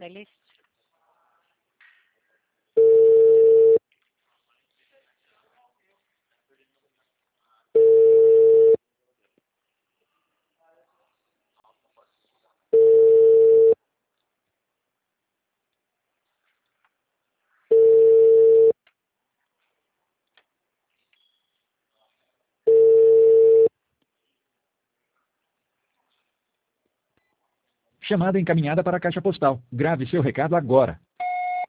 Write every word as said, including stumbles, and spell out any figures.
Miles. Chamada encaminhada para a caixa postal. Grave seu recado agora.